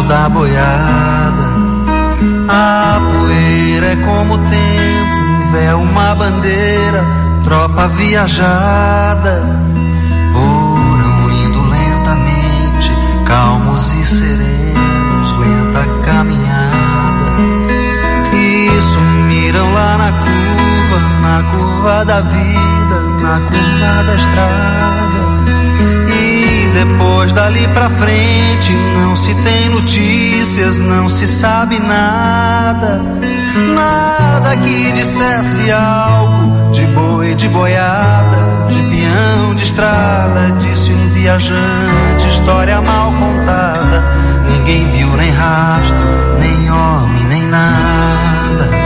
rastro da boiada. A poeira é como o tempo, um véu, uma bandeira, tropa viajada. Foram indo lentamente, calmos e serenos, lenta caminhada. E sumiram lá na curva da vida, na curva da estrada. E depois dali pra frente não se tem notícias, não se sabe nada. Nada que dissesse algo de boi, de boiada, de peão, de estrada. Disse um viajante, história mal contada. Ninguém viu nem rastro, nem homem, nem nada.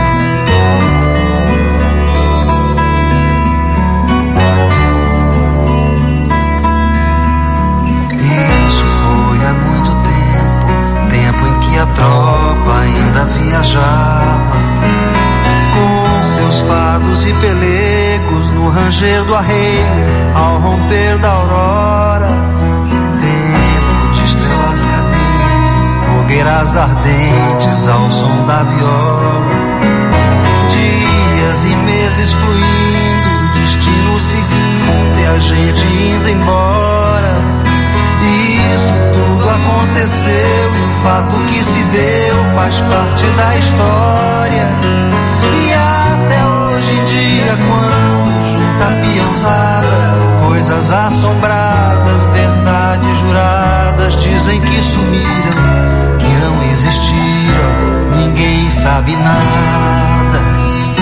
A tropa ainda viajava com seus fardos e pelegos no ranger do arreio, ao romper da aurora. Tempo de estrelas cadentes, fogueiras ardentes ao som da viola. Dias e meses fluindo, destino seguindo e a gente indo embora. Isso tudo aconteceu e o fato que se deu faz parte da história. E até hoje em dia, quando junta a peãozada, coisas assombradas, verdades juradas, dizem que sumiram, que não existiram, ninguém sabe nada.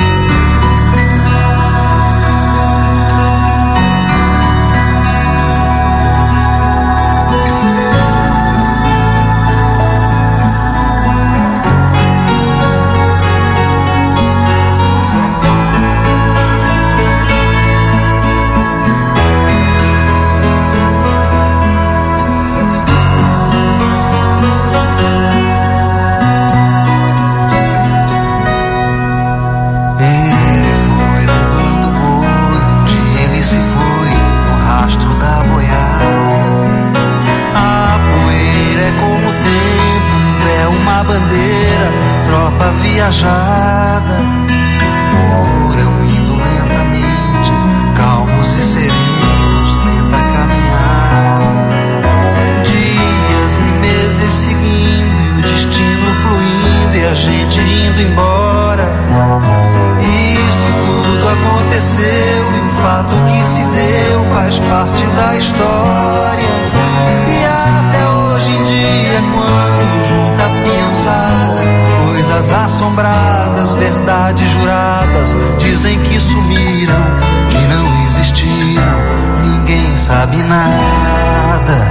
Viajada, foram indo lentamente, calmos e serenos, lenta caminhada. Dias e meses seguindo e o destino fluindo e a gente indo embora. Isso tudo aconteceu e o fato que se deu faz parte da história. E até hoje em dia, quando junta a peãozada, coisas assombradas, verdades juradas, dizem que sumiram, que não existiram, ninguém sabe nada.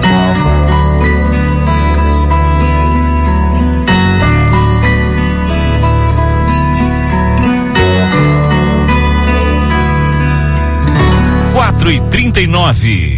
Quatro e 39.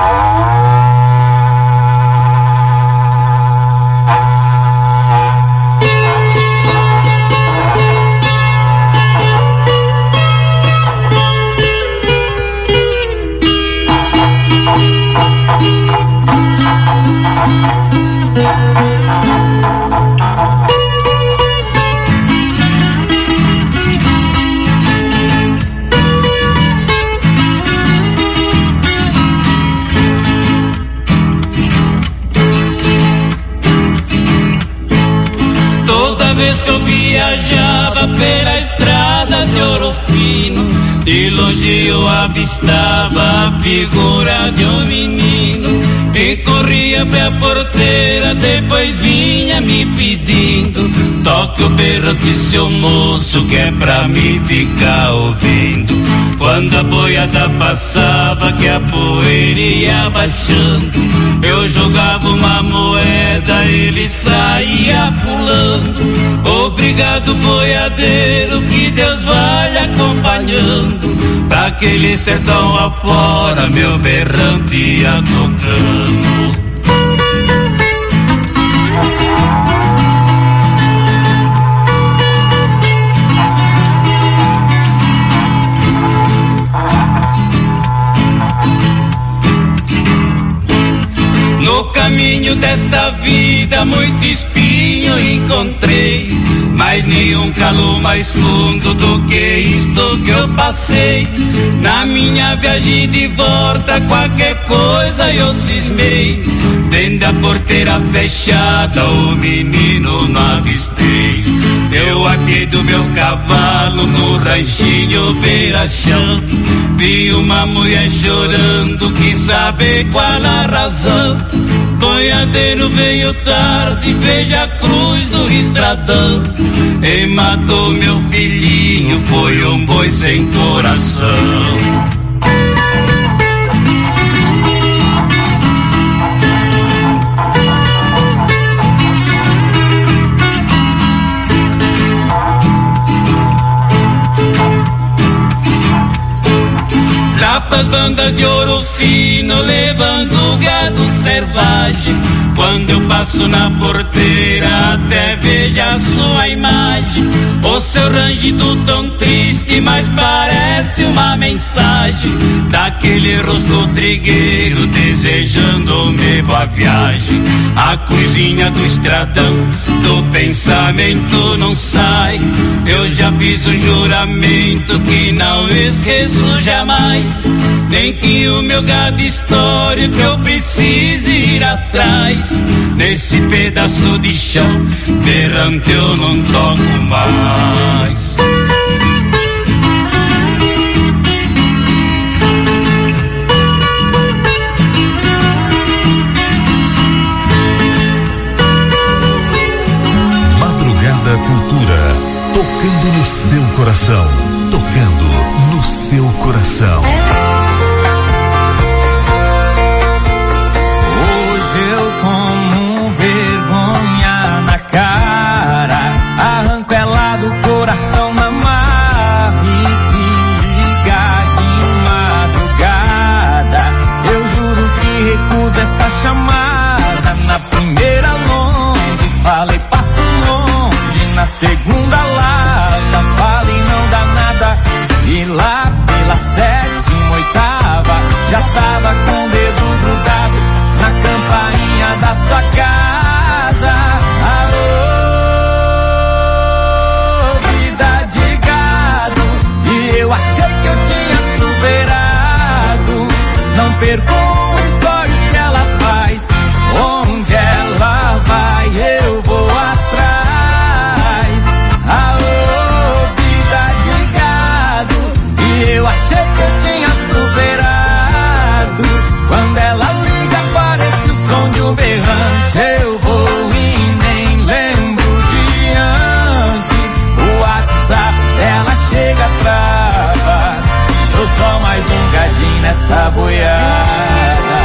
vez que eu viajava pela estrada de Ouro Fino, de longe eu avistava a figura de um menino que corria pra porteira, depois vinha me pedindo: toque o berrante, seu moço, que é pra me ficar ouvindo. Quando a boiada passava, que a poeira ia baixando, eu jogava uma moeda, ele saía pulando. Obrigado, boiadeiro, que Deus vai lhe acompanhando, pra aquele sertão afora meu berrante ia tocando. No No caminho desta vida muito espinho encontrei, mas nenhum calor mais fundo do que isto que eu passei. Na minha viagem de volta qualquer coisa eu cismei, dentro da porteira fechada o menino não avistei. Eu apiei do meu cavalo no ranchinho beira-chão, vi uma mulher chorando, quis saber qual a razão. Boiadeiro veio tarde, veja a cruz do estradão, e matou meu filhinho, foi um boi sem coração. Pras bandas de ouro fino, levando gado selvagem. Quando eu passo na porteira, até vejo a sua imagem. O seu rangido tão triste, mas parece uma mensagem daquele rosto trigueiro, desejando-me boa viagem. A cruzinha do estradão, do pensamento não sai. Eu já fiz um juramento que não esqueço jamais, nem que o meu gado histórico eu precise ir atrás. Nesse pedaço de chão, berrante eu não toco mais. Madrugada Cultura, tocando no seu coração, tocando no seu coração. Coração na marra e se ligar de madrugada, eu juro que recuso essa chamada. Na primeira longe, falei passo longe. Na segunda lata, falei não dá nada. E lá pela sétima, oitava, já tava com o dedo grudado na campainha da sua casa. Eu achei que eu tinha superado. Não perco os stories que ela faz. Onde ela vai, eu vou atrás. Aô, vida de gado. E eu achei que eu tinha superado. Quando ela liga, parece o som de um berrante. Eu vou e nem lembro de antes. O WhatsApp dela chega atrás. Sou só mais um gadinho nessa boiada.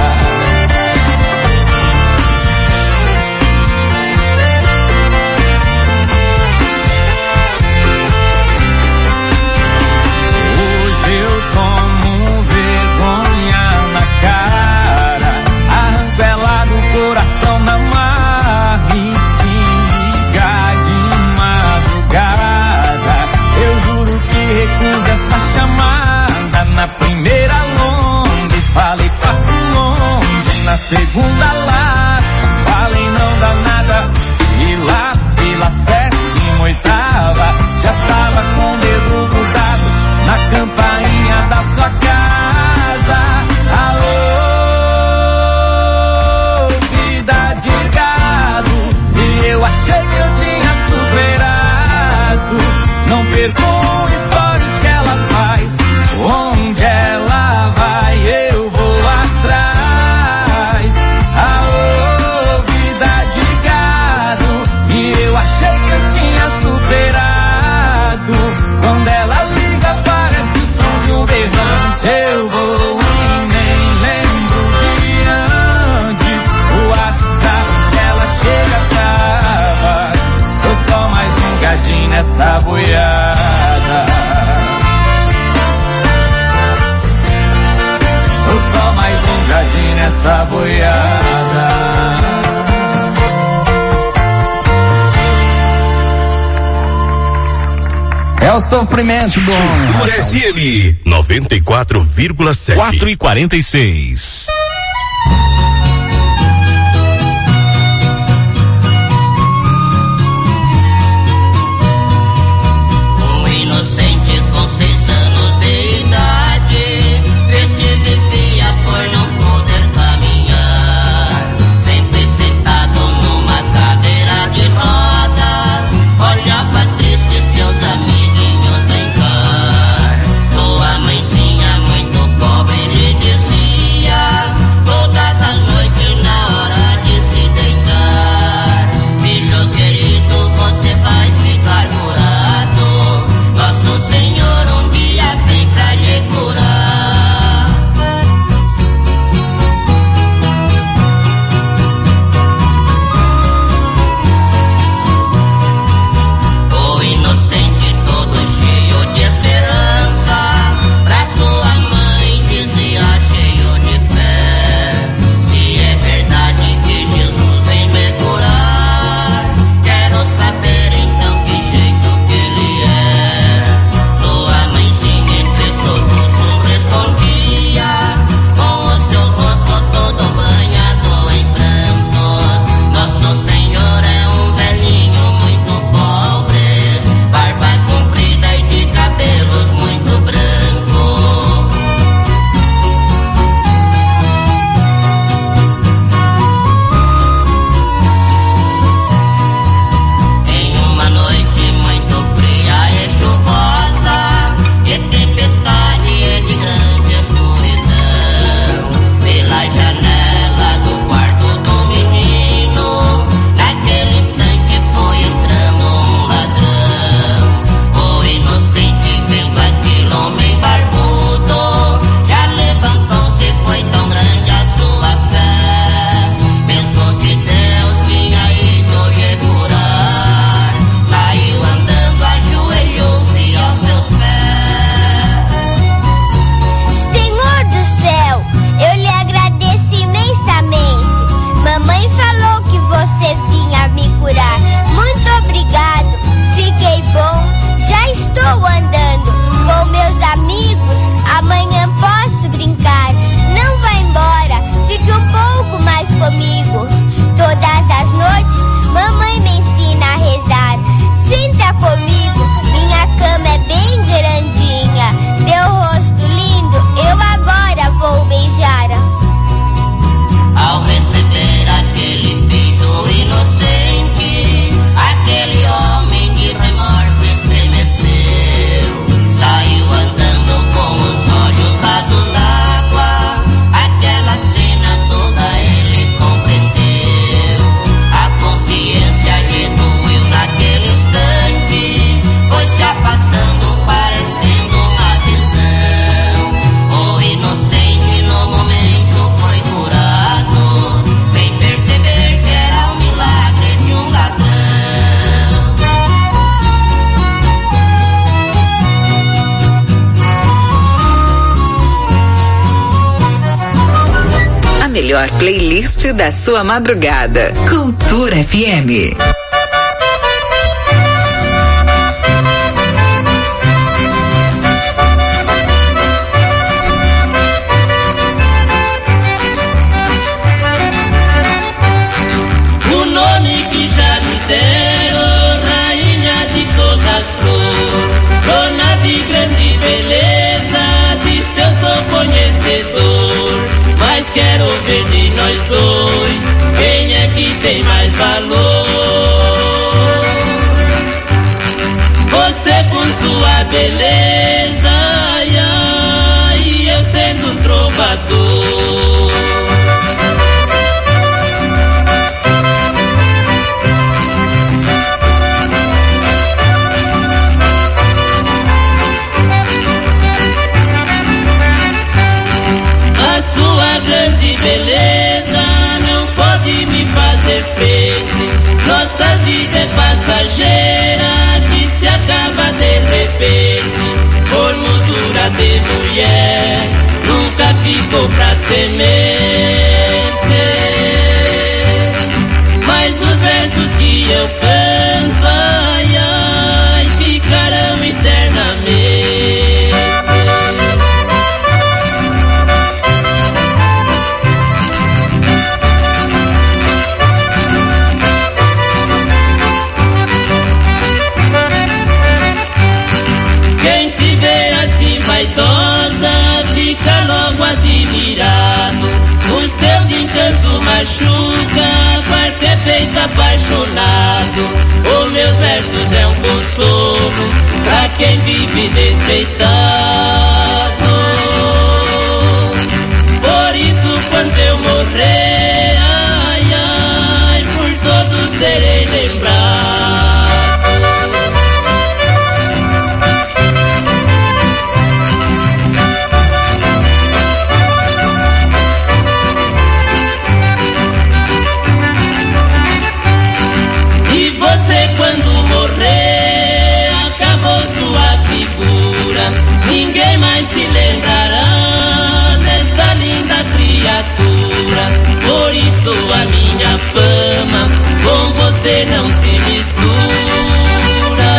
Hoje eu tomo vergonha na cara, arranco ela do coração na marra e se ligar de madrugada. Eu juro que recuso essa chamada. Na primeira longe, falei passo longe. Na segunda lata, falei não dá nada. E lá pela sétima, oitava, já tava com o dedo grudado na campainha da sua casa. Alô, vida de gado. E eu achei que eu tinha superado. Não perco stories que ela faz. Onde ela vai, eu vou atrás. Aô, vida de gado. E eu achei que eu tinha superado. Quando ela liga, parece o som de um berrante. Eu vou e nem lembro de antes. O WhatsApp dela chega brava. Sou só mais um gadinho nessa boiada. Só mais um gadinho nessa boiada. É o sofrimento do homem. Por FM 94,7. 4h46. melhor playlist da sua madrugada. Cultura FM. O nome que já lhe deram, rainha de todas as flores, dona de grande beleza, diz que eu sou conhecedor, mas quero ver de nós dois, quem é que tem mais valor? Você com sua beleza, ai, ai, e eu sendo um trovador. A sua grande beleza não pode me fazer frente. Nossas vidas é passageira, que se acaba de repente. Formosura de mulher nunca ficou pra semente. Mas os versos que eu canto, ai, ai, ficarão eternamente. Vaidosa, fica logo admirado. Os teus encantos machuca, qualquer peito apaixonado. Os meus versos é um consolo pra quem vive despeitado. Por isso quando eu morrer, ai, ai, por todos serei lembrado. Quando morrer, acabou sua figura. Ninguém mais se lembrará desta linda criatura. Por isso a minha fama com você não se mistura.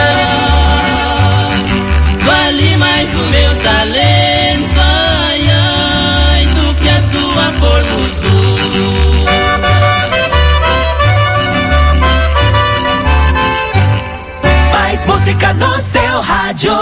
Vale mais o meu talento, ai, ai, do que a sua formosura. Música no seu rádio.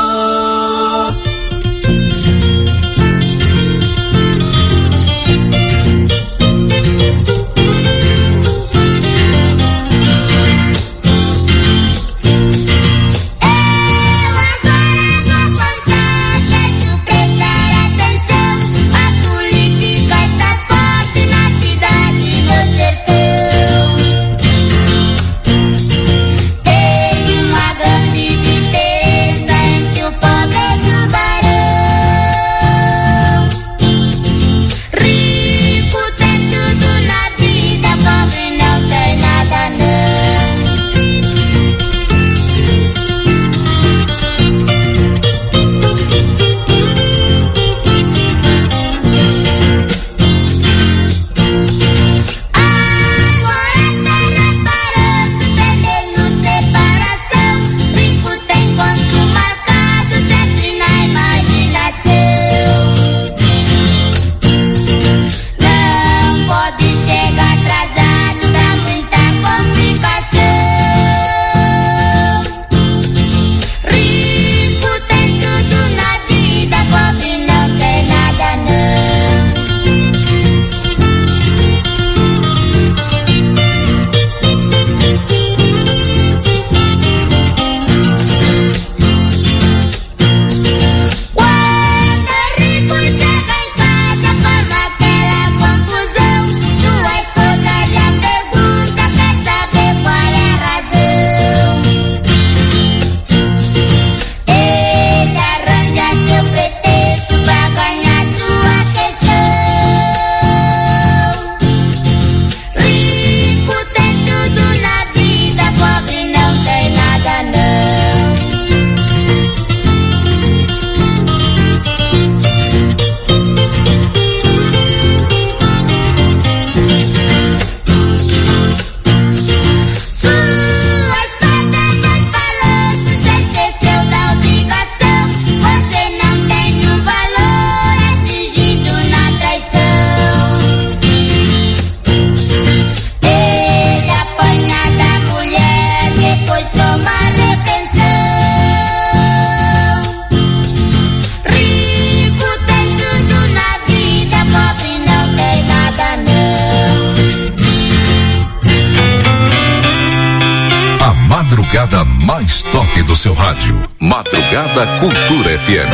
madrugada mais top do seu rádio. Madrugada Cultura FM.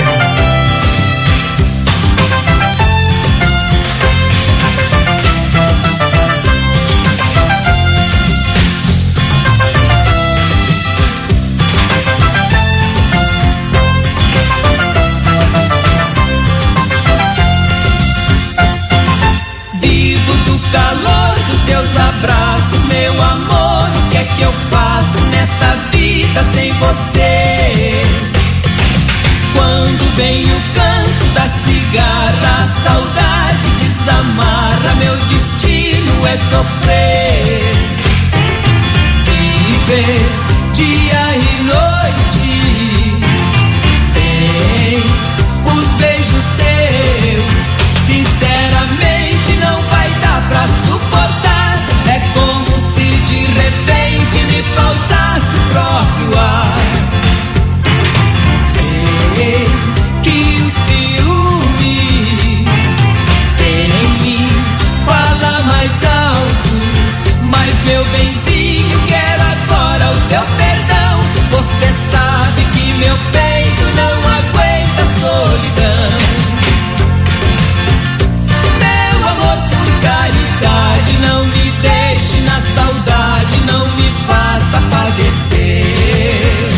Vivo do calor dos teus abraços, meu amor. O que é que eu faço nessa vida sem você? Quando vem o canto da cigarra, a saudade desamarra, meu destino é sofrer. Viver dia e noite sem os beijos teus, sinceramente não vai dar pra suportar. É como se de repente me faltasse o próprio ar. Sei que o ciúme em mim fala mais alto, mas meu benzinho, quero agora o teu perdão. Você sabe que meu peito não aguenta a solidão. Meu amor, por caridade, não me deixe na saudade, não me faça padecer.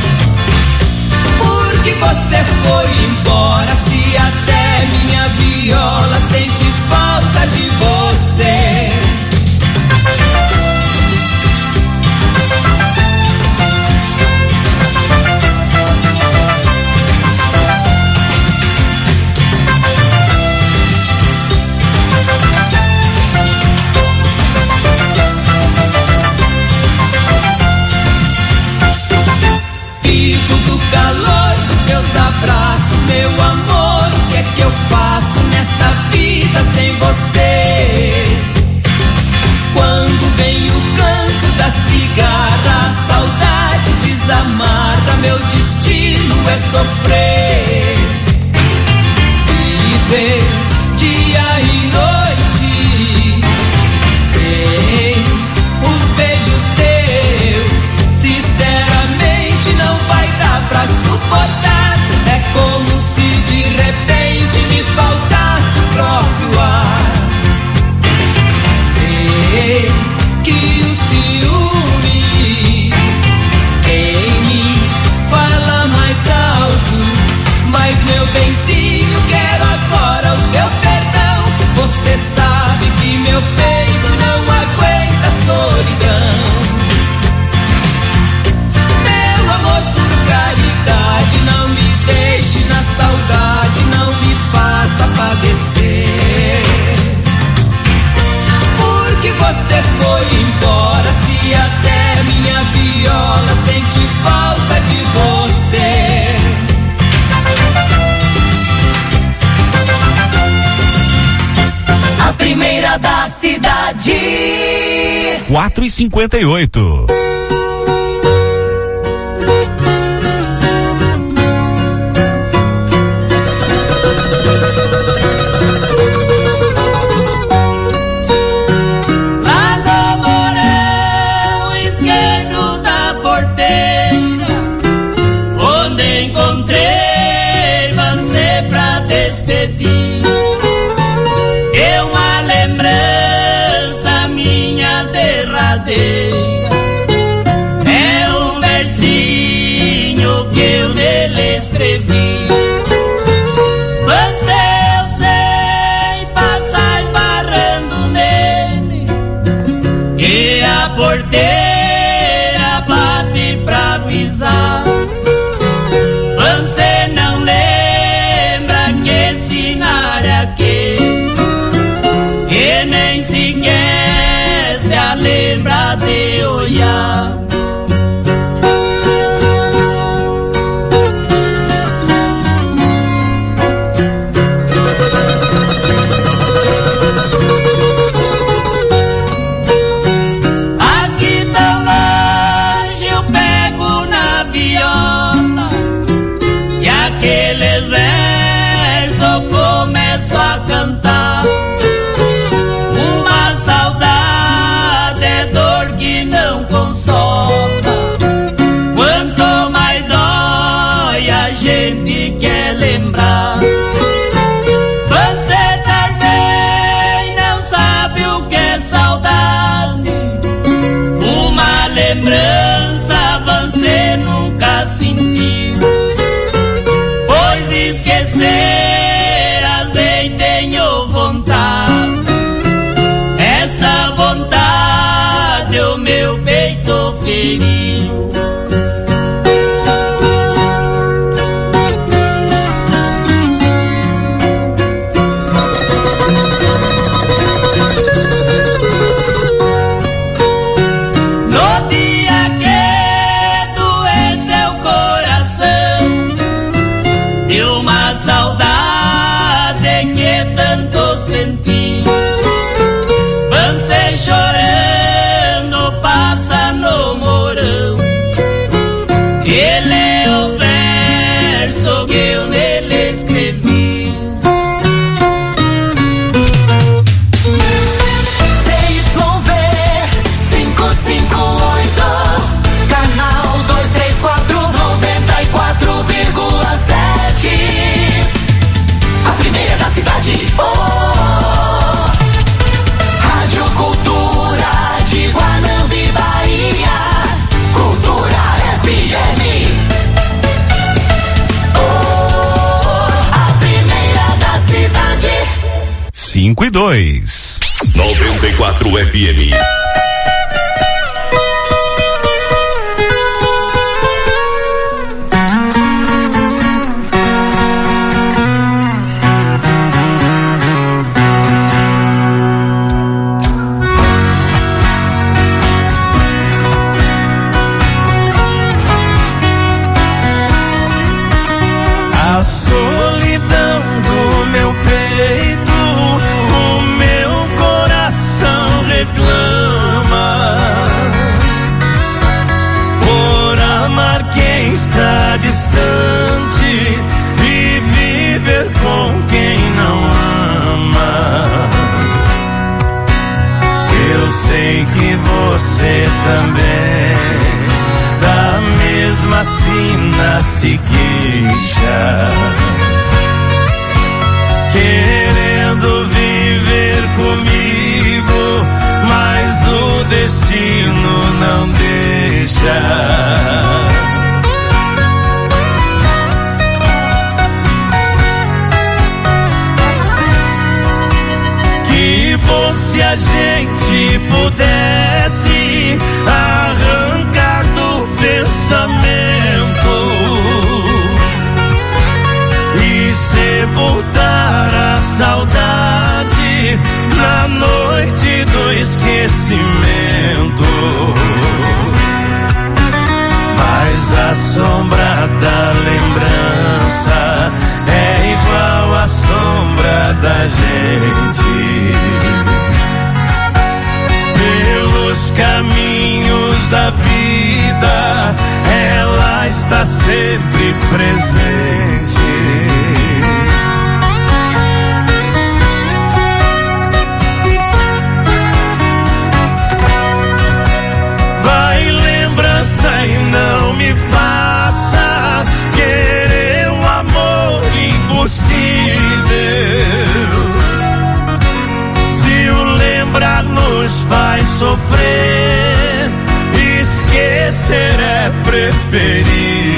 Porque você foi embora, se até minha viola sente falta de você. Vivo do calor dos teus abraços, meu amor. O que é que eu faço nessa vida sem você? Quando vem o canto da cigarra, a saudade desamarra, meu destino é sofrer. Viver dia e noite sem os beijos teus, sinceramente não vai dar pra suportar. É como se de repente me faltasse o próprio ar. Sei que o ciúme em mim fala mais alto, mas meu benzinho, quero agora o teu perdão. Você sabe que meu peito não aguenta a solidão. Meu amor, por caridade, não me deixe na saudade, não me faça padecer. Porque você foi embora, se até minha viola sente falta de você. A primeira da cidade. 4h58. Lá no morão esquerdo da porteira, onde encontrei você pra despedir, é uma lembrança minha derradeira. É um versinho que eu nele escrevi. Você, eu sei, passar esbarrando nele, e a porteira bate pra avisar. Você não lembra que esse área aqui, e nem sequer se a lembra de olhar. Aqui tão longe eu pego na viola, e aquele verso eu começo a cantar. Uma saudade é dor que não consola. cheirinho. No dia que doeceu o coração de uma saudade que tanto senti, você chorando passa no morão. Ele é o verso que eu nele escrevi. CYV 558, canal 234, 94,7. A primeira da cidade. Oh, Rádio Cultura de Guanambi, Bahia. Cultura FM. Oh, a primeira da cidade. 5:02. 94 FM. A solidão do meu peito, o meu coração reclama por amar quem está distante e viver com quem não ama. Eu sei que você também da mesma sina se queixa, querendo viver comigo, mas o destino não deixa. Que bom se a gente pudesse arrancar do pensamento e sepultar a saudade na noite do esquecimento. Mas a sombra da lembrança é igual à sombra da gente. Pelos caminhos da vida, ela está sempre presente. Vai lembrança e não me faça querer um amor impossível. Se o lembrar nos faz sofrer, esquecer é preferível.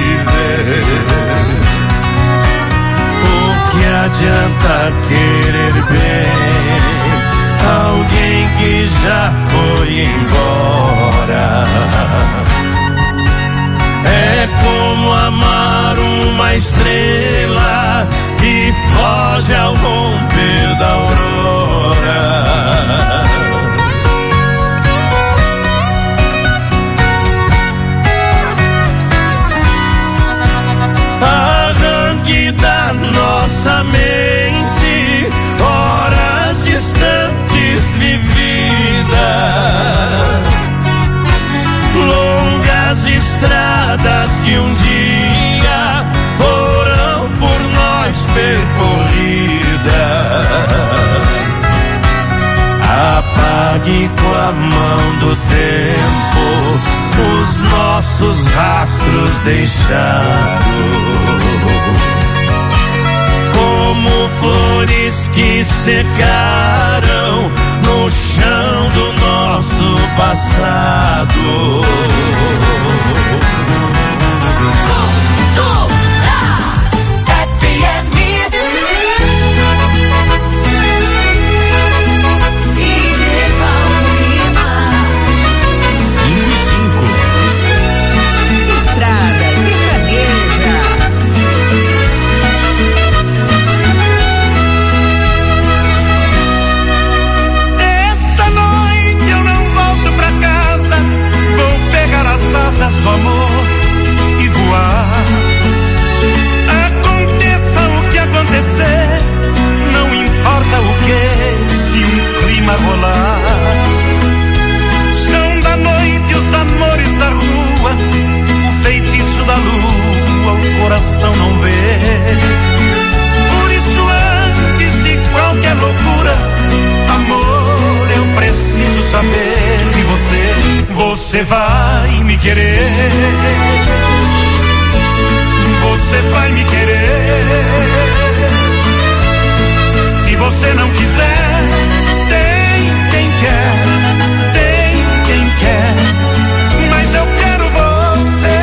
O que adianta querer bem alguém que já foi embora? É como amar uma estrela que foge ao romper da aurora. Arranque da nossa mente horas distantes vividas, longas estradas que um dia foram por nós percorridas. Apague com a mão do tempo os nossos rastros deixados, como flores que secaram no chão do nosso passado. Você vai me querer, você vai me querer. Se você não quiser, tem quem quer, mas eu quero você.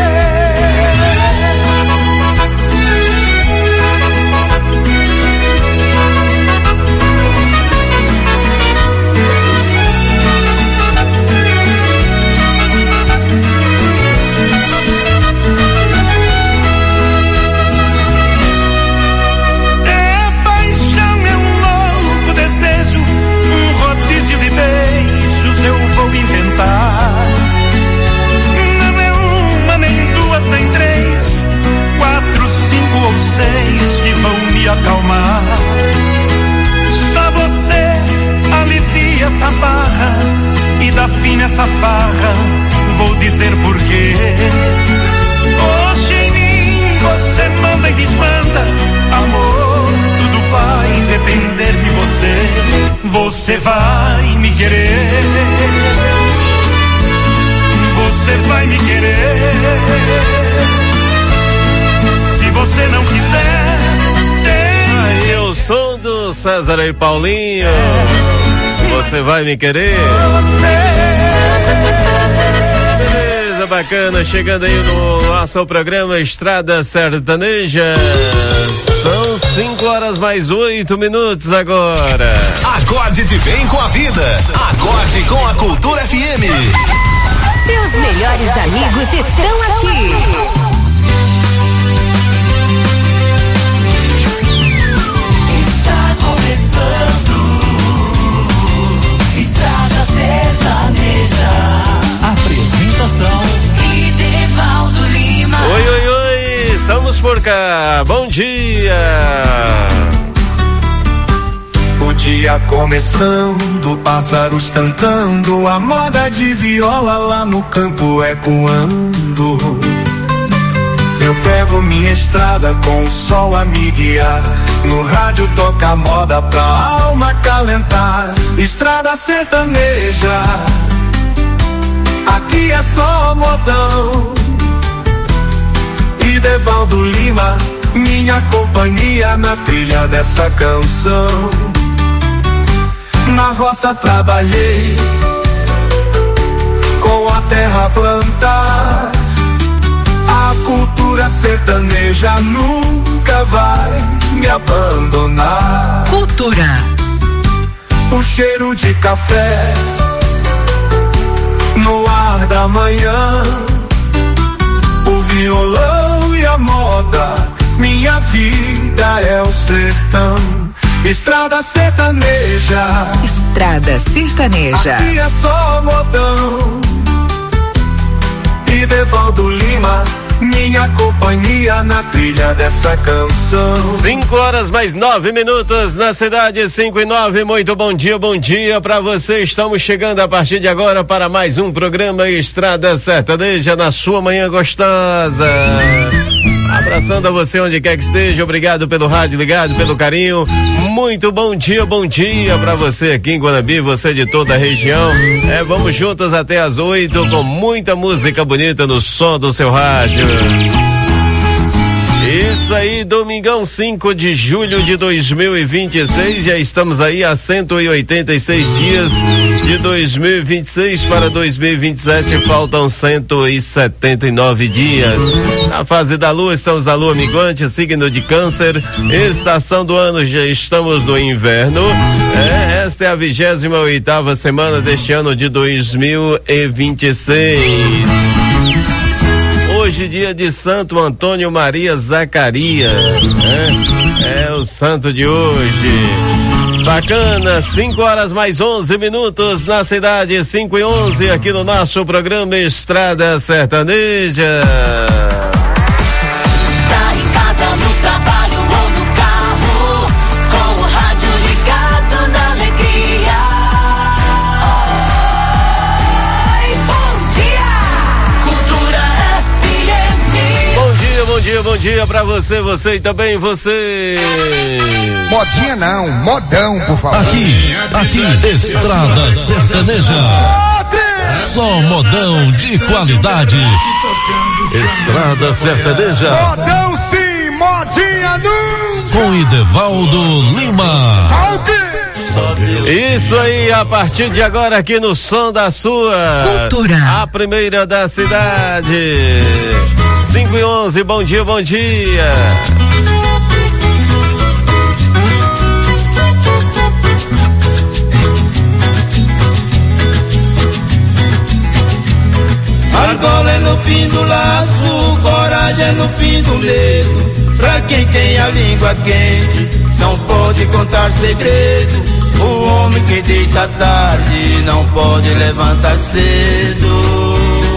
Não é uma, nem duas, nem três, 4, 5 ou 6 que vão me acalmar. Só você alivia essa barra e dá fim nessa farra. Vou dizer porquê. Hoje em mim você manda e desmanda. Amor, tudo vai depender de você. Você vai me querer, você vai me querer. Se você não quiser, tem. Aí o som do César e Paulinho. Você vai me querer. Beleza, bacana. Chegando aí no nosso programa Estrada Sertaneja. São 5h mais 8 agora. Acorde de bem com a vida. Acorde com a Cultura FM. Seus melhores amigos estão aqui. Está começando Estrada Sertaneja. Apresentação Idevaldo Lima. Oi, oi, oi, estamos por cá. Bom dia. O dia começando, pássaros cantando, a moda de viola lá no campo ecoando. Eu pego minha estrada com o sol a me guiar. No rádio toca a moda pra alma acalentar. Estrada sertaneja, aqui é só modão. Idevaldo Lima, minha companhia na trilha dessa canção. Na roça trabalhei, com a terra plantar. A cultura sertaneja nunca vai me abandonar. Cultura. O cheiro de café no ar da manhã, o violão e a moda, minha vida é o sertão. Estrada sertaneja, Estrada Sertaneja. aqui é só modão. Idevaldo Lima, minha companhia na trilha dessa canção. 5h mais 9 na cidade, 5h09. Muito bom dia pra você. Estamos chegando a partir de agora para mais um programa Estrada Sertaneja na sua manhã gostosa. Abraçando a você onde quer que esteja, obrigado pelo rádio ligado, pelo carinho. Muito bom dia pra você aqui em Guanabi, você de toda a região. Vamos juntos até as 8 com muita música bonita no som do seu rádio. Isso aí, domingão 5 de julho de 2026, já estamos aí a 186 dias de 2026 para 2027, faltam 179 dias. Na fase da lua, estamos na lua minguante, signo de Câncer, estação do ano, já estamos no inverno. Esta é a 28ª semana deste ano de 2026. Hoje, dia de Santo Antônio Maria Zacarias, é o santo de hoje. Bacana, 5h mais 11 na cidade, 5h11 aqui no nosso programa Estrada Sertaneja. Tá em casa, no trabalho ou no carro, com o rádio ligado na alegria. Oi, bom dia, Cultura FM. Bom dia pra você e também você. Modinha não, modão, por favor. Aqui, Estrada Sertaneja. Só modão de qualidade. Estrada Sertaneja. Modão sim, modinha não. Com Idevaldo Lima. Isso aí, a partir de agora aqui no Som da Sua Cultura, a primeira da cidade. 5:11, bom dia, bom dia. Argola é no fim do laço, coragem é no fim do medo. Pra quem tem a língua quente, não pode contar segredo. O homem que deita tarde não pode levantar cedo.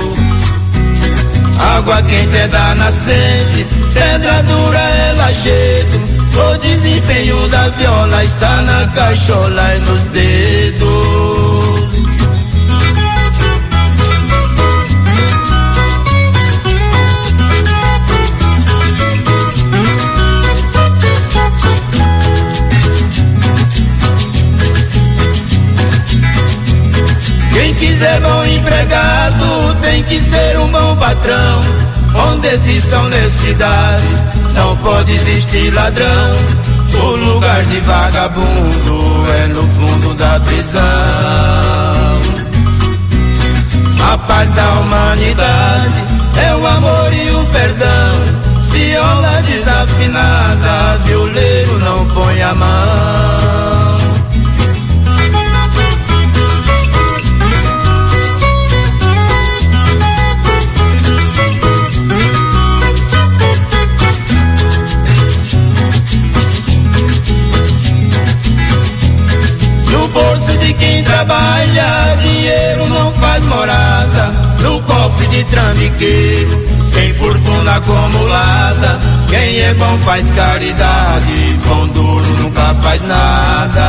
Água quente é da nascente, pedra dura é lajedo. O desempenho da viola está na cachola e nos dedos. Quem quiser bom empregado tem que ser um bom patrão. Onde existe honestidade não pode existir ladrão. O lugar de vagabundo é no fundo da prisão. A paz da humanidade é o amor e o perdão. Viola desafinada, violeiro não põe a mão. No bolso de quem trabalha, dinheiro não faz morada. No cofre de trambiqueiro, tem fortuna acumulada. Quem é bom faz caridade, pão duro nunca faz nada.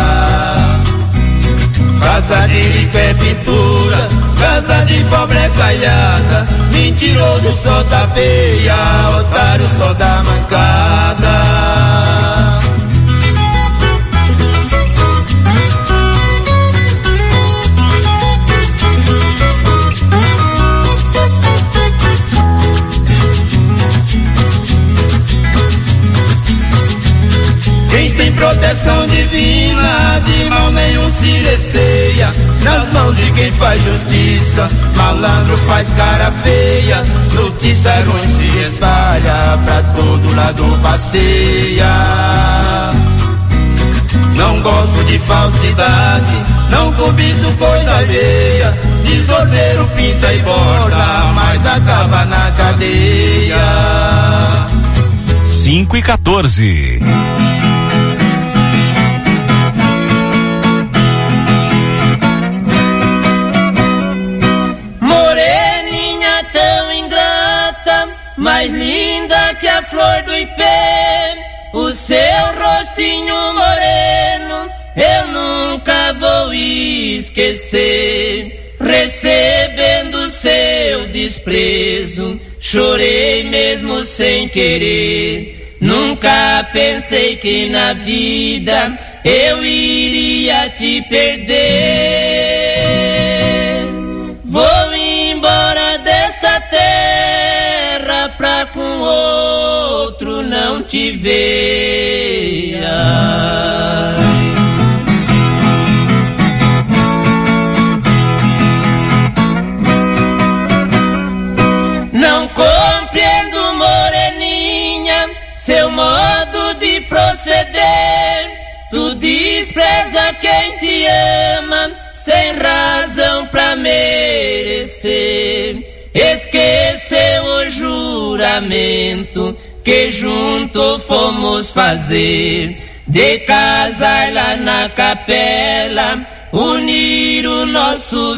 Casa de rico é pintura, casa de pobre é caiada. Mentiroso só tapeia, otário só dá mancada. Quem tem proteção divina, de mal nenhum se receia. Nas mãos de quem faz justiça, malandro faz cara feia. Notícia ruim se espalha, pra todo lado passeia. Não gosto de falsidade, não cobiço coisa alheia. Desordeiro pinta e borda, mas acaba na cadeia. 5:14. Mais linda que a flor do ipê, o seu rostinho moreno eu nunca vou esquecer. Recebendo seu desprezo, chorei mesmo sem querer. Nunca pensei que na vida eu iria te perder. Vou embora desta terra pra com outro não te ver. Não compreendo, moreninha, seu modo de proceder. Tu despreza quem te ama, sem razão pra merecer. Esqueceu o juramento que junto fomos fazer, de casar lá na capela, unir o nosso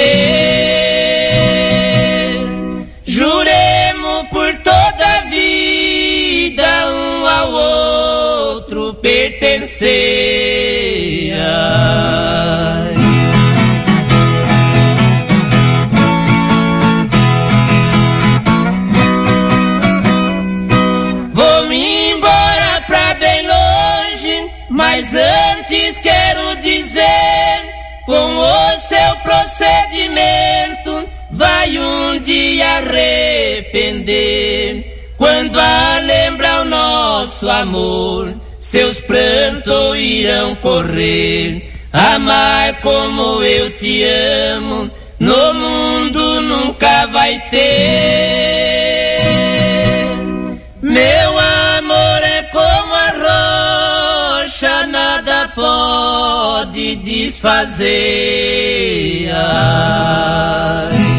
viver. Juremos por toda a vida um ao outro pertencer. Vou-me embora pra bem longe, mas antes quero dizer, com o seu procedimento vai um dia arrepender. Quando a lembrar o nosso amor, seus prantos irão correr. Amar como eu te amo, no mundo nunca vai ter. Meu amor é como a rocha, nada pode desfazer. Ai.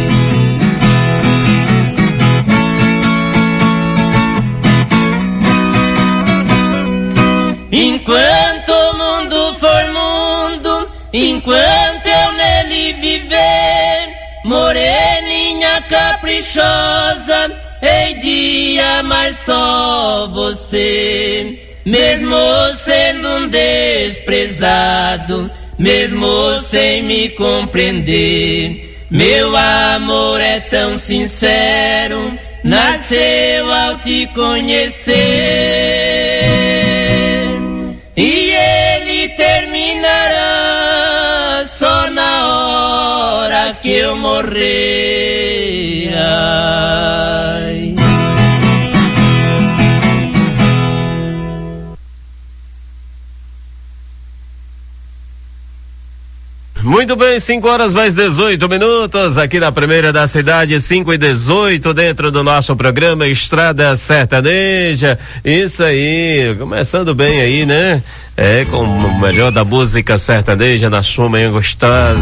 Enquanto o mundo for mundo, enquanto eu nele viver, moreninha caprichosa, hei de amar só você. Mesmo sendo um desprezado, mesmo sem me compreender, meu amor é tão sincero, nasceu ao te conhecer. E ele terminará só na hora que eu morrer. Ai. Muito bem, 5h mais 18 aqui na primeira da cidade, 5h18, dentro do nosso programa Estrada Sertaneja. Isso aí, começando bem aí, né? Com o melhor da música sertaneja na sua manhã gostosa.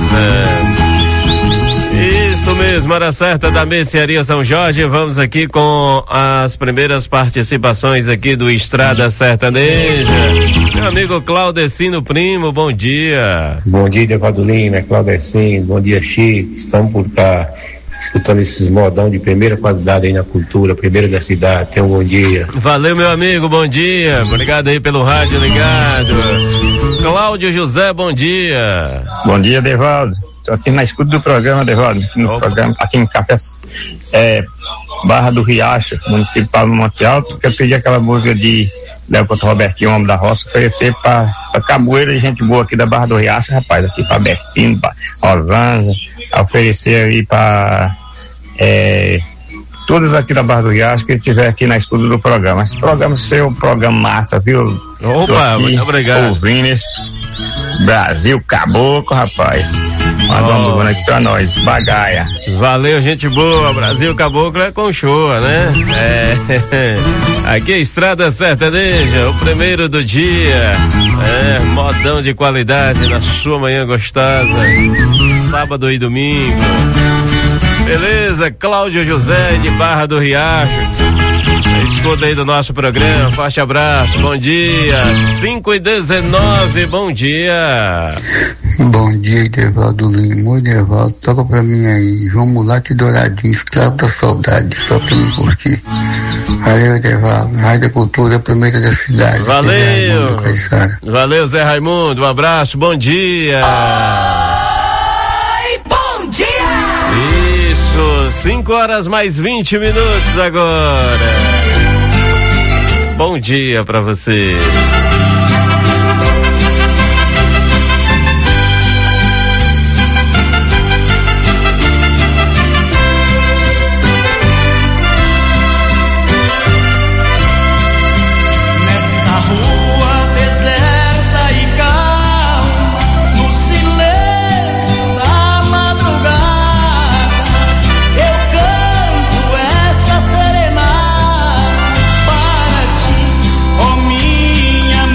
Isso mesmo, hora certa da Mercearia São Jorge. Vamos aqui com as primeiras participações aqui do Estrada Sertaneja. Meu amigo Claudecino Primo, bom dia. Bom dia, Devaldo Lima, Claudecino, bom dia, Chico. Estamos por cá, escutando esses modão de primeira qualidade aí na cultura, primeira da cidade. Tenha um bom dia. Valeu, meu amigo, bom dia. Obrigado aí pelo rádio ligado. Cláudio José, bom dia. Bom dia, Devaldo. Estou aqui na escuta do programa, Devaldo, programa, aqui em Café, Barra do Riacho, municipal do Monte Alto, que eu pedi aquela música de Leopoldo Robertinho, Homem da Roça, oferecer para caboeira de gente boa aqui da Barra do Riacho, rapaz, aqui para Bertino, para Rosângela, oferecer aí para todos aqui da Barra do Riacho que estiver aqui na escuta do programa. Esse programa seu, programa massa, viu? Opa, muito obrigado. Ouvindo esse Brasil Caboclo, rapaz. Manda uma música aqui pra nós, Bagaia. Valeu, gente boa. Brasil Caboclo é com show, né? Aqui é Estrada Sertaneja, o primeiro do dia. Modão de qualidade na sua manhã gostosa. Sábado e domingo. Beleza, Cláudio José de Barra do Riacho. Escuta aí do nosso programa, forte abraço, bom dia. 5h19, bom dia. Bom dia, Devaldo Lima. Oi, Devaldo, toca pra mim aí. Vamos lá, que douradinho, escravo da saudade, só pra me curtir. Valeu, Devaldo. Rádio Cultura, a primeira da cidade. Valeu. Valeu, Zé Raimundo. Um abraço, bom dia. Ai, bom dia. Isso, 5h mais 20 agora. Bom dia pra você. Minha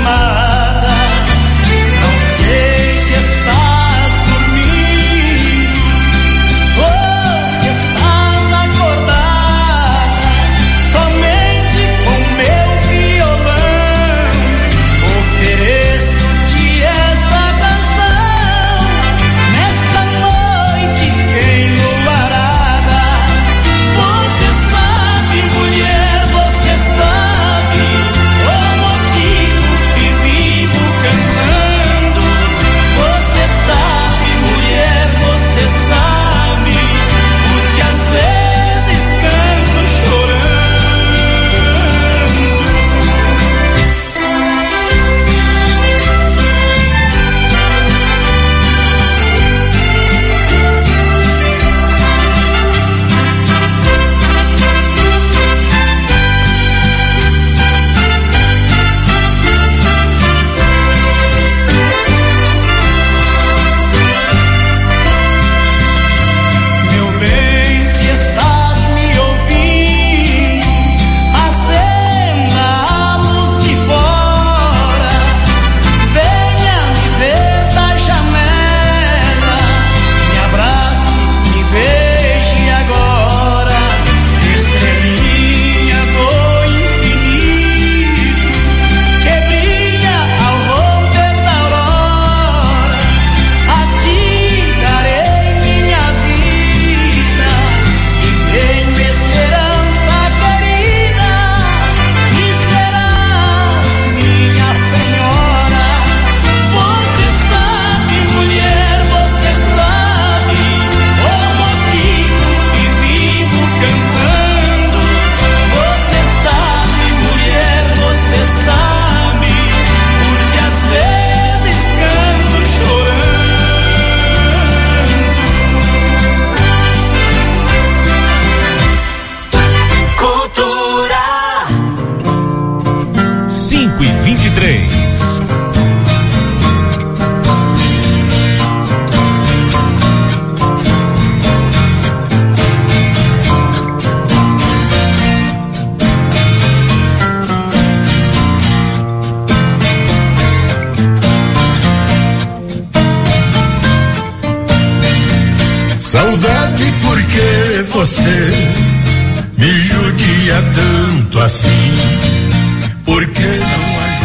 Saudade porque você me judia tanto assim, porque não há.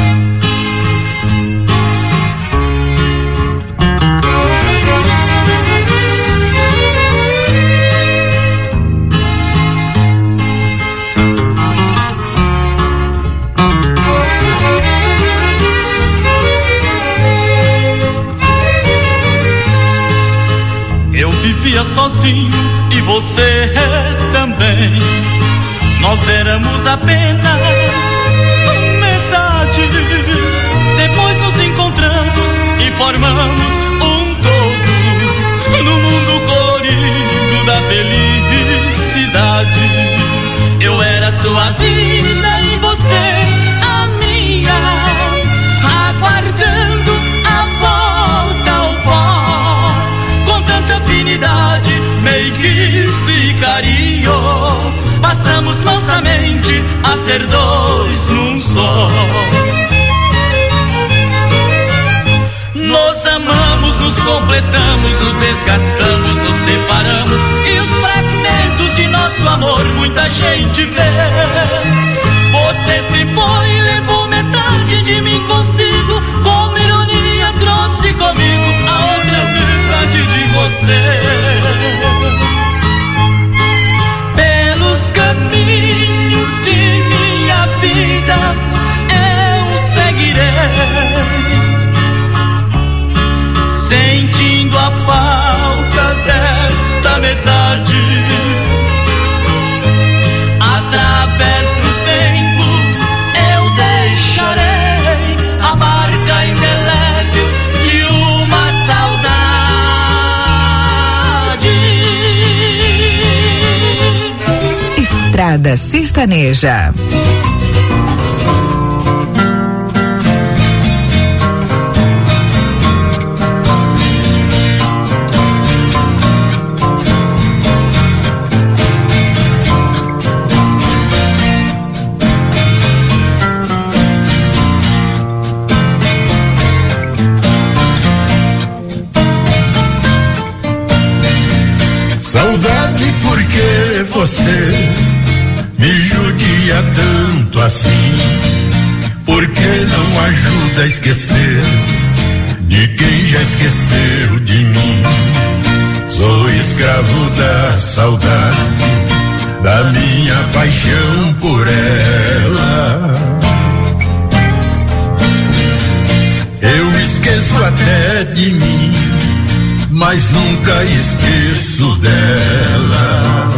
Eu vivia sozinho e você também. Nós éramos apenas metade. Depois nos encontramos e formamos um todo no mundo colorido da felicidade. Eu era sua vida e você a minha, aguardando a volta ao pó, com tanta afinidade, meiguice e carinho. Passamos mansamente a ser dois num só. Nos amamos, nos completamos, nos desgastamos, nos separamos, e os fragmentos de nosso amor muita gente vê. Você se foi e levou metade de mim consigo, com ironia trouxe comigo a outra metade de você. Caminhos de minha vida eu seguirei, sentindo a falta desta metade. Através do tempo eu deixarei a marca indelével de uma saudade. Estrada Sertaneja. Saudade porque você me judia tanto assim, porque não ajuda a esquecer de quem já esqueceu de mim. Sou escravo da saudade, da minha paixão por ela. Eu esqueço até de mim, mas nunca esqueço dela.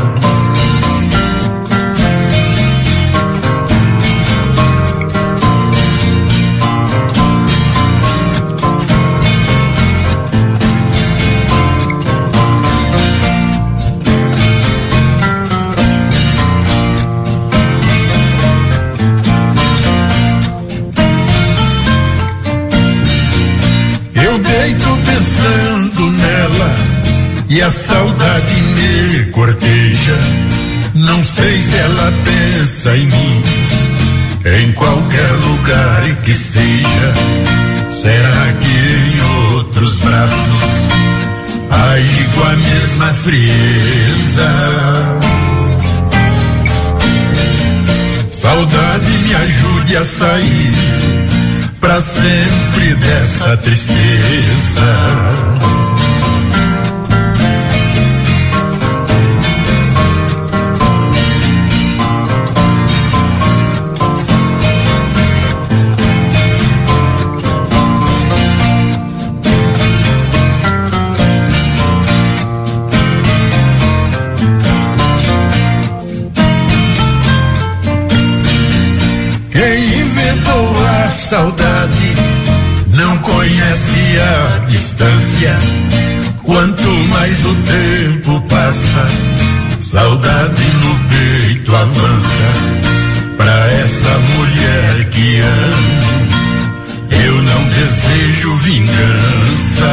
E a saudade me corteja. Não sei se ela pensa em mim, em qualquer lugar que esteja. Será que em outros braços age com a mesma frieza? Saudade, me ajude a sair pra sempre dessa tristeza. Saudade não conhece a distância. Quanto mais o tempo passa, saudade no peito avança. Pra essa mulher que amo, eu não desejo vingança.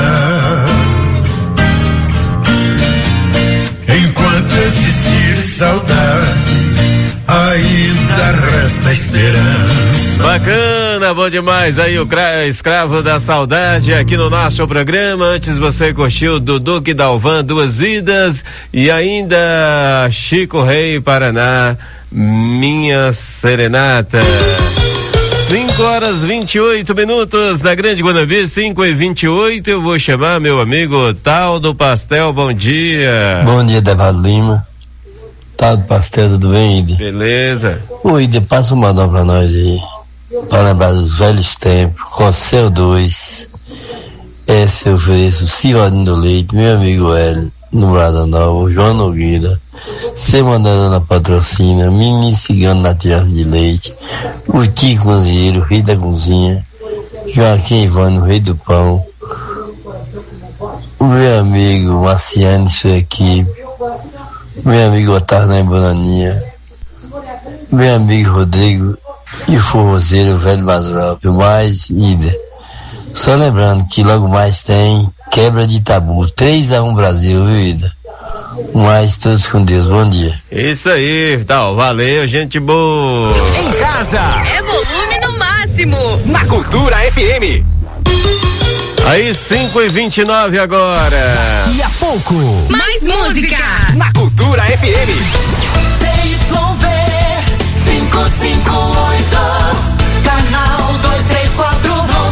Enquanto existir saudade, ainda resta esperança. Bacana, bacana, bom demais. Aí o Escravo da Saudade aqui no nosso programa. Antes você curtiu do Duque Dalvan, Duas Vidas, e ainda Chico Rei, Paraná, Minha Serenata. 5h28 na Grande Guanambi, 5h28. Eu vou chamar meu amigo Tal do Pastel. Bom dia. Bom dia, Devaldo Lima. Tal do Pastel, tudo bem, Ide? Beleza. Ô, Ide, passa um modão pra nós aí, pra lembrar dos velhos tempos, com seu 2. Esse eu ofereço Cirodinho do Leite, meu amigo Hélio, no Brada Nova, João Nogueira, Você Mandando na Patrocina, Mimi Cigano na Tirada de Leite, o Tico Cozinheiro, Rei da Cozinha, Joaquim Ivano, Rei do Pão, o meu amigo Marciano e sua equipe, meu amigo Otávio na Bananinha, meu amigo Rodrigo e o forrozeiro Velho Madrópio, mais Ida. Só lembrando que logo mais tem Quebra de Tabu, 3-1 Brasil, viu, Ida? Mais todos com Deus, bom dia. Isso aí, Tal, valeu, gente boa. Em casa é volume no máximo. Na Cultura FM. Aí 5h29 agora. Daqui a pouco mais música na Cultura FM. CYV 558, canal 234,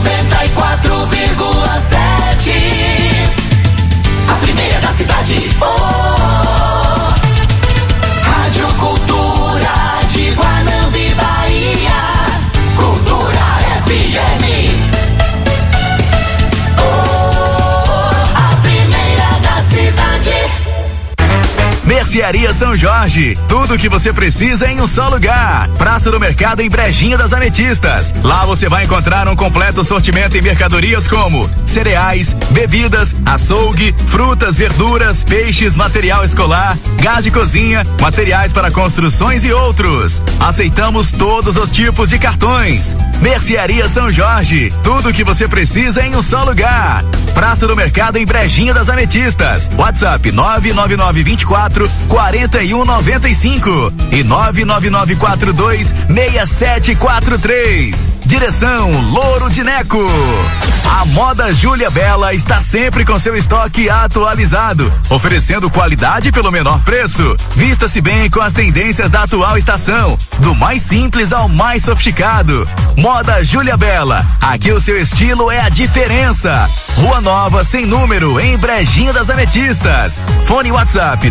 94,7. A primeira da cidade. Rádio Cultura de Guanambi, Bahia. Cultura FM. Mercearia São Jorge, tudo o que você precisa em um só lugar. Praça do Mercado em Brejinha das Ametistas. Lá você vai encontrar um completo sortimento em mercadorias como cereais, bebidas, açougue, frutas, verduras, peixes, material escolar, gás de cozinha, materiais para construções e outros. Aceitamos todos os tipos de cartões. Mercearia São Jorge, tudo o que você precisa em um só lugar. Praça do Mercado em Brejinha das Ametistas. WhatsApp 99924-4195 e 99942-6743. Direção Louro de Neco. A Moda Júlia Bela está sempre com seu estoque atualizado, oferecendo qualidade pelo menor preço. Vista-se bem com as tendências da atual estação, do mais simples ao mais sofisticado. Moda Júlia Bela, aqui o seu estilo é a diferença. Rua Nova, sem número, em Brejinha das Ametistas. Fone WhatsApp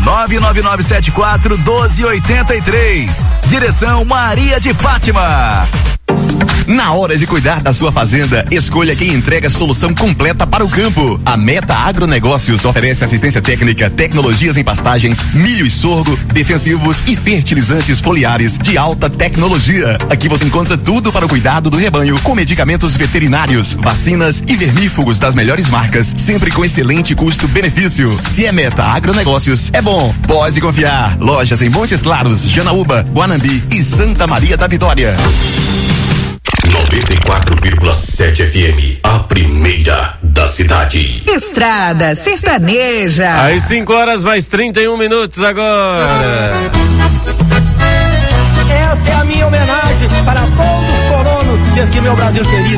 99974-1283. Direção Maria de Fátima. Na hora de cuidar da sua fazenda, escolha quem entrega solução completa para o campo. A Meta Agronegócios oferece assistência técnica, tecnologias em pastagens, milho e sorgo, defensivos e fertilizantes foliares de alta tecnologia. Aqui você encontra tudo para o cuidado do rebanho, com medicamentos veterinários, vacinas e vermífugos das melhores marcas, sempre com excelente custo-benefício. Se é Meta Agronegócios, é bom, pode confiar. Lojas em Montes Claros, Janaúba, Guanambi e Santa Maria da Vitória. 94,7 FM, a primeira da cidade. Estrada Sertaneja. Às 5h mais 31 agora. Esta é a minha homenagem para todos os colonos deste meu Brasil querido.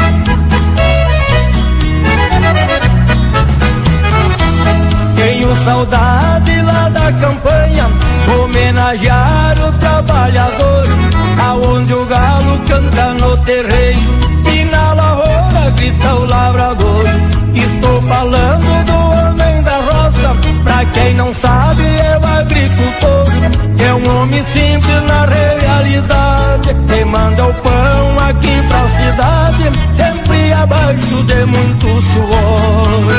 Tenho saudade lá da campanha, homenagear o trabalhador, aonde o galo canta no terreiro e na lavoura grita o lavrador. Estou falando do homem da roça, pra quem não sabe é o agricultor. É um homem simples na realidade, quem manda o pão aqui pra cidade, sempre abaixo de muito suor.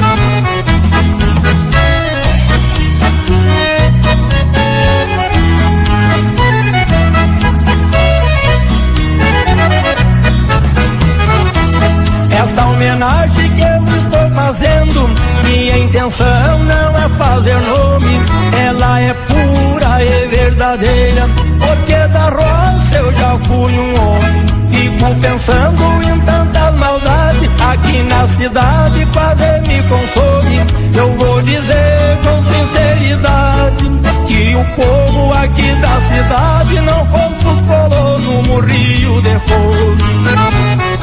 Esta homenagem que eu estou fazendo, minha intenção não é fazer nome, ela é pura e verdadeira, porque da roça eu já fui um homem. Fico pensando em tantas maldades, aqui na cidade quase me consome. Eu vou dizer com sinceridade, que o povo aqui da cidade não fosse os colonos morriam de fome.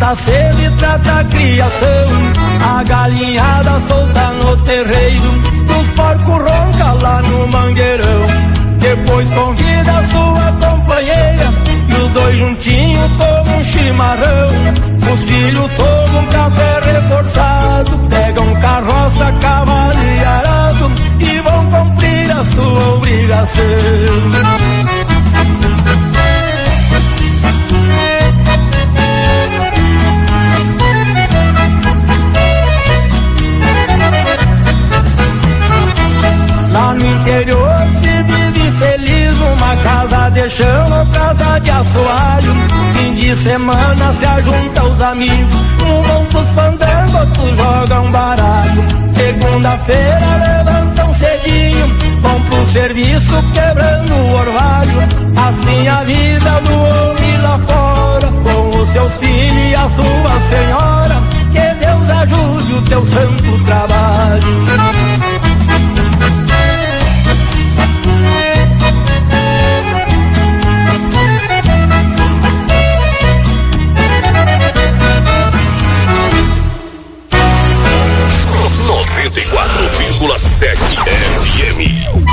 acorda cedo e trata a criação, a galinhada solta no terreiro, os porcos ronca lá no mangueirão. Depois convida a sua companheira e os dois juntinhos tomam um chimarrão. Os filhos tomam um café reforçado, pegam carroça, cavalo e arado e vão cumprir a sua obrigação. Lá no interior se vive feliz numa casa de chão ou casa de assoalho. Fim de semana se ajunta os amigos, um vão pros fandangos, outros jogam baralho. Segunda-feira levantam cedinho, vão pro serviço quebrando o orvalho. Assim a vida do homem lá fora, com os seus filhos e a sua senhora. Que Deus ajude o teu santo trabalho. 94,7 FM.